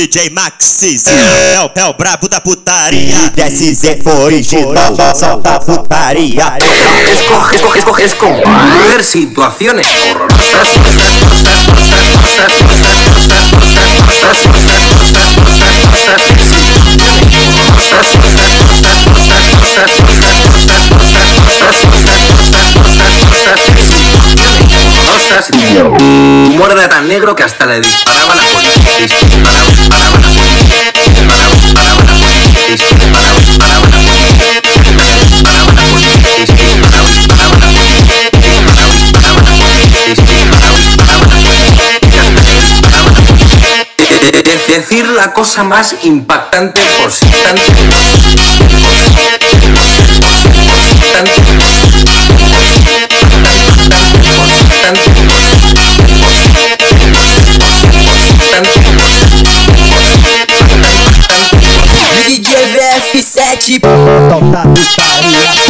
DJ Maxis é o brabo da putaria. Desce Zé original, solta putaria. Escoger situaciones horrorosas. Humor era tan negro que hasta le disparaban a policía. Decir la cosa más impactante por si DJ VF7 solta putaria.